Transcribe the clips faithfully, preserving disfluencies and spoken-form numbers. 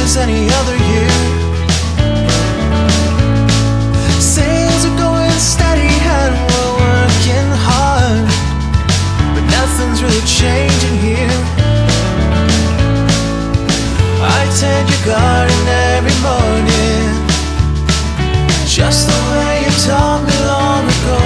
as any other year. Sales are going steady and we're working hard, but nothing's really changing here. I tend your garden every morning, just the way you taught me long ago.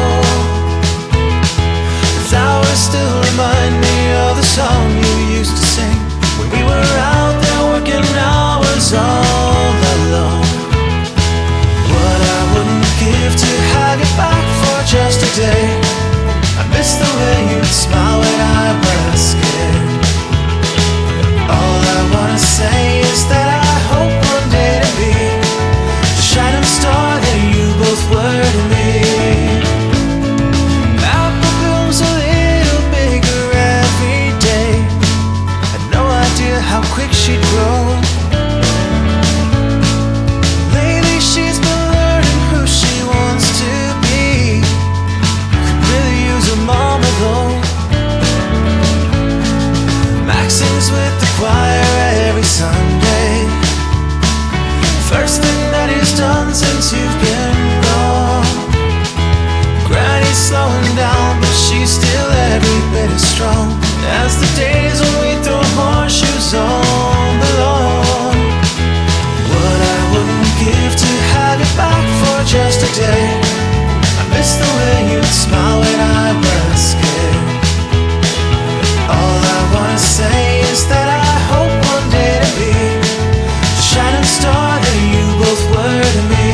The flowers still remind me of the song you used to sing when we were out there working hours all alone. What I wouldn't give to have you back for just a day. I miss the way you'd smile when I was scared. All I wanna say is that I hope one day to be the shining star that you both were to me. Apple blooms a little bigger every day. Had no idea how quick she'd grow. Lately she's been learning who she wants to be. Could really use a mama though. Max sings with the choir every Sunday. First thing that he's done since you've been gone. Granny's slowing down, but she's still every bit as strong as the days when we throw horseshoes on the lawn. What I wouldn't give to have you back for just a day. I miss the way you'd smile when I was scared. All I wanna say is that I hope one day to be the shining star that you both were to me.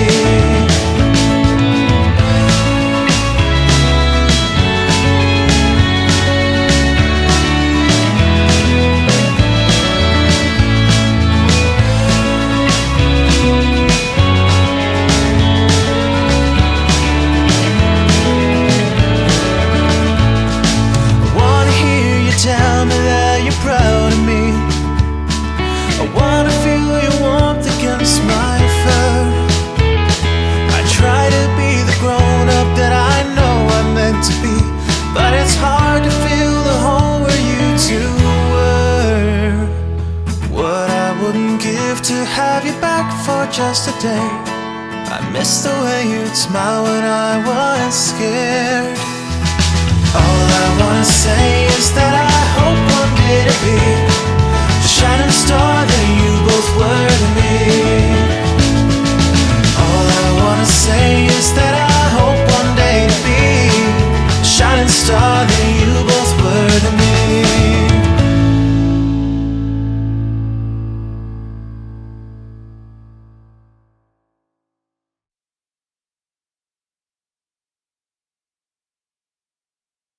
I wanna hear you tell me that you're proud of me. I wanna feel your warmth against my fur. I try to be the grown-up that I know I'm meant to be, but it's hard to feel the home where you two were. What I wouldn't give to have you back for just a day. I miss the way you'd smile when I was scared. All I wanna say is that I hope one day to be the shining star